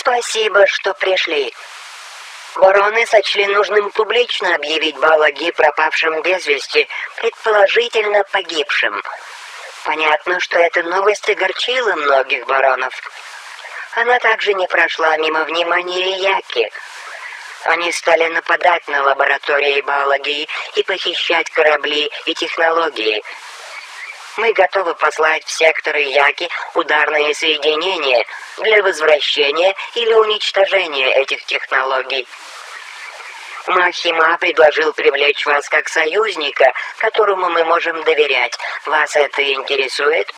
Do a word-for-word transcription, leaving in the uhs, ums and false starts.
Спасибо, что пришли. Бароны сочли нужным публично объявить Балаги пропавшим без вести, предположительно погибшим. Понятно, что эта новость огорчила многих баронов. Она также не прошла мимо внимания Яки. Они стали нападать на лаборатории Балаги и похищать корабли и технологии. Мы готовы послать в секторы Яки ударные соединения для возвращения или уничтожения этих технологий. Махима предложил привлечь вас как союзника, которому мы можем доверять. Вас это интересует?